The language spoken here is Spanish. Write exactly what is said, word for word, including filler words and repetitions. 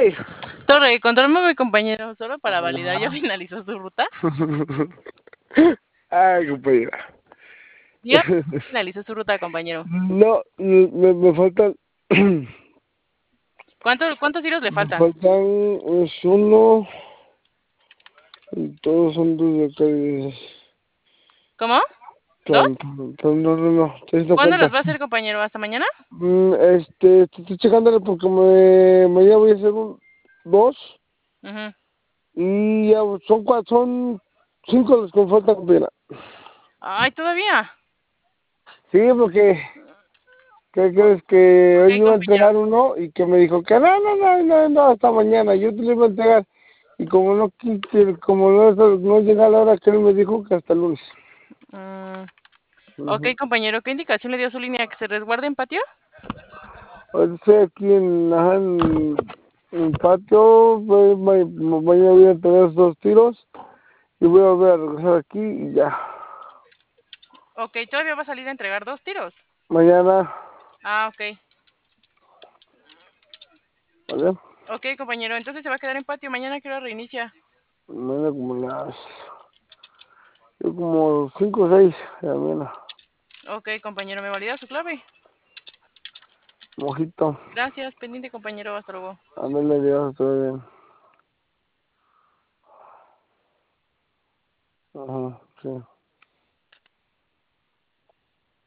Torre. Torre, confírmame, compañero, solo para validar. ¿Ya finalizó su ruta? Ay, compañera. Ya finalizó su ruta, compañero. No, me, me faltan. ¿Cuántos, cuántos tiros le Me faltan? faltan es uno. Todos son dos de acá. ¿Cómo? ¿Dos? Plan, plan, no, no, no. Estoy haciendo ¿Cuándo los cuenta. va a hacer, compañero? ¿Hasta mañana? Mm, este, estoy checándole porque me, mañana voy a hacer un dos. Uh-huh. Y ya son cuatro, son cinco los que me faltan, compañera. Ay, ¿todavía? Sí, porque. ¿Qué crees? Que hoy Ok, iba a compañero. entregar uno y que me dijo que no, no, no, no, no, hasta mañana, yo te lo iba a entregar. Y como no quise, como no, no llega la hora que él me dijo que hasta el lunes. Mm, ok, Uh-huh. compañero, ¿qué indicación le dio su línea? ¿Que se resguarde en patio? Ahorita estoy aquí en, ajá, en, en el patio, voy- voy- mañana voy a entregar dos tiros y voy a volver a regresar aquí y ya. Ok, todavía va a salir a entregar dos tiros. Mañana, Ah, ok. ¿vale? Ok, compañero, entonces se va a quedar en patio. Mañana quiero reinicia. Mañana como las, yo como cinco o seis de la mañana. Ok, compañero, ¿me valida su clave? Mojito, Gracias, pendiente, compañero. Hasta luego. a ver le digo, todo bien. Ajá, sí.